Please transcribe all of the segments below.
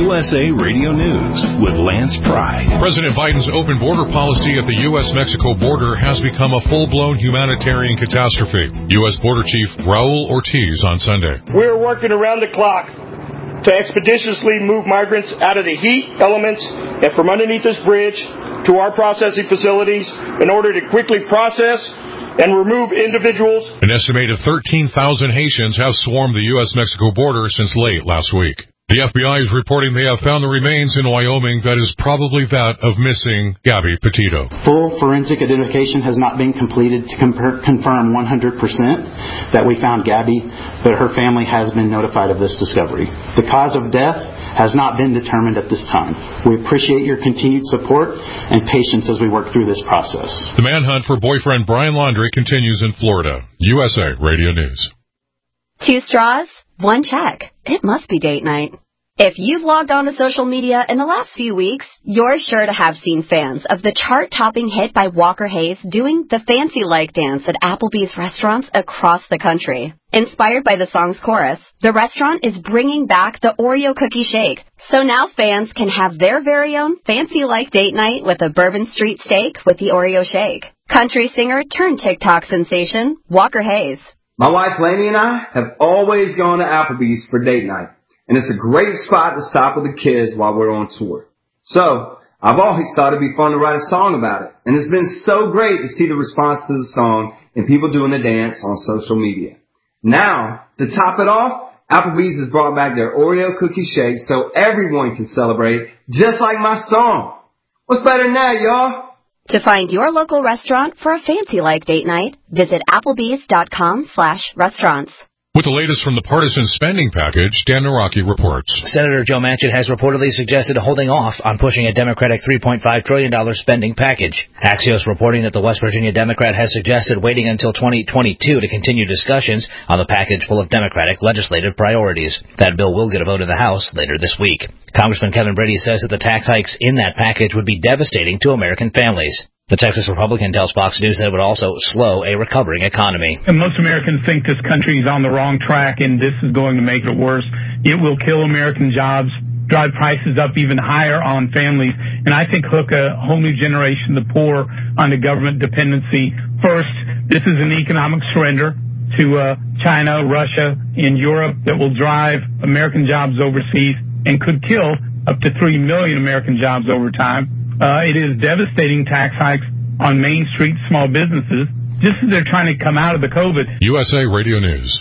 USA Radio News with Lance Pry. President Biden's open border policy at the U.S.-Mexico border has become a full-blown humanitarian catastrophe. U.S. Border Chief Raul Ortiz on Sunday. We're working around the clock to expeditiously move migrants out of the heat, elements, and from underneath this bridge to our processing facilities in order to quickly process and remove individuals. An estimated 13,000 Haitians have swarmed the U.S.-Mexico border since late last week. The FBI is reporting they have found the remains in Wyoming that is probably that of missing Gabby Petito. Full forensic identification has not been completed to confirm 100% that we found Gabby, but her family has been notified of this discovery. The cause of death has not been determined at this time. We appreciate your continued support and patience as we work through this process. The manhunt for boyfriend Brian Laundrie continues in Florida. USA Radio News. 2 straws, 1 check. It must be date night. If you've logged on to social media in the last few weeks, you're sure to have seen fans of the chart-topping hit by Walker Hayes doing the fancy-like dance at Applebee's restaurants across the country. Inspired by the song's chorus, the restaurant is bringing back the Oreo cookie shake. So now fans can have their very own fancy-like date night with a Bourbon Street steak with the Oreo shake. Country singer turned TikTok sensation, Walker Hayes. My wife Lainey and I have always gone to Applebee's for date night, and it's a great spot to stop with the kids while we're on tour. So, I've always thought it'd be fun to write a song about it, and it's been so great to see the response to the song and people doing the dance on social media. Now, to top it off, Applebee's has brought back their Oreo cookie shake so everyone can celebrate just like my song. What's better than that, y'all? To find your local restaurant for a fancy-like date night, visit applebees.com/restaurants. With the latest from the partisan spending package, Dan Naraki reports. Senator Joe Manchin has reportedly suggested holding off on pushing a Democratic $3.5 trillion spending package. Axios reporting that the West Virginia Democrat has suggested waiting until 2022 to continue discussions on the package full of Democratic legislative priorities. That bill will get a vote in the House later this week. Congressman Kevin Brady says that the tax hikes in that package would be devastating to American families. The Texas Republican tells Fox News that it would also slow a recovering economy. And most Americans think this country is on the wrong track and this is going to make it worse. It will kill American jobs, drive prices up even higher on families, and I think hook a whole new generation of the poor onto government dependency. First, this is an economic surrender to China, Russia, and Europe that will drive American jobs overseas and could kill up to 3 million American jobs over time. It is devastating tax hikes on Main Street small businesses, just as they're trying to come out of the COVID. USA Radio News.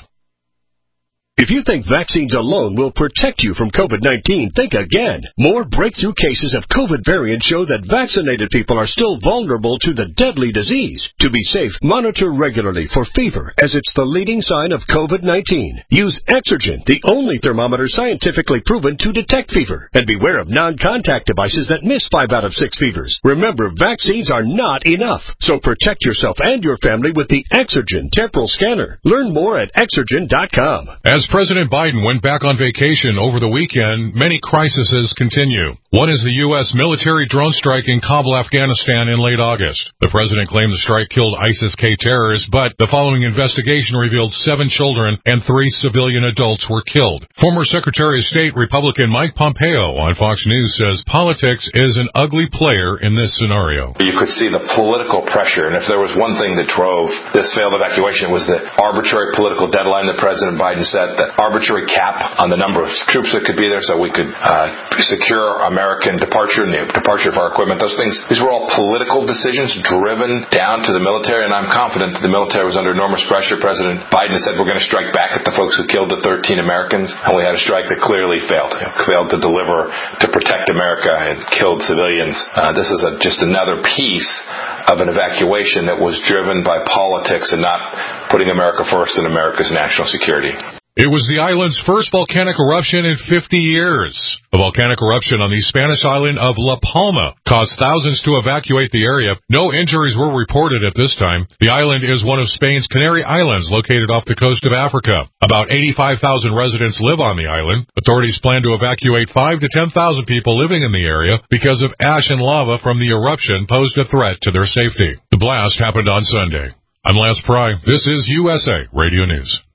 If you think vaccines alone will protect you from COVID-19, think again. More breakthrough cases of COVID variants show that vaccinated people are still vulnerable to the deadly disease. To be safe, monitor regularly for fever, as it's the leading sign of COVID-19. Use Exergen, the only thermometer scientifically proven to detect fever. And beware of non-contact devices that miss 5 out of 6 fevers. Remember, vaccines are not enough. So protect yourself and your family with the Exergen temporal scanner. Learn more at Exergen.com. As President Biden went back on vacation over the weekend, many crises continue. One is the U.S. military drone strike in Kabul, Afghanistan in late August. The president claimed the strike killed ISIS-K terrorists, but the following investigation revealed 7 children and 3 civilian adults were killed. Former Secretary of State Republican Mike Pompeo on Fox News says politics is an ugly player in this scenario. You could see the political pressure, and if there was one thing that drove this failed evacuation, it was the arbitrary political deadline that President Biden set, the arbitrary cap on the number of troops that could be there so we could secure American departure and the departure of our equipment. Those things, these were all political decisions driven down to the military, and I'm confident that the military was under enormous pressure. President Biden said we're going to strike back at the folks who killed the 13 Americans, and we had a strike that clearly failed. It failed to deliver, to protect America, and killed civilians. This is just another piece of an evacuation that was driven by politics and not putting America first and America's national security. It was the island's first volcanic eruption in 50 years. A volcanic eruption on the Spanish island of La Palma caused thousands to evacuate the area. No injuries were reported at this time. The island is one of Spain's Canary Islands located off the coast of Africa. About 85,000 residents live on the island. Authorities plan to evacuate 5,000 to 10,000 people living in the area because of ash and lava from the eruption posed a threat to their safety. The blast happened on Sunday. I'm Lance Pry. This is USA Radio News.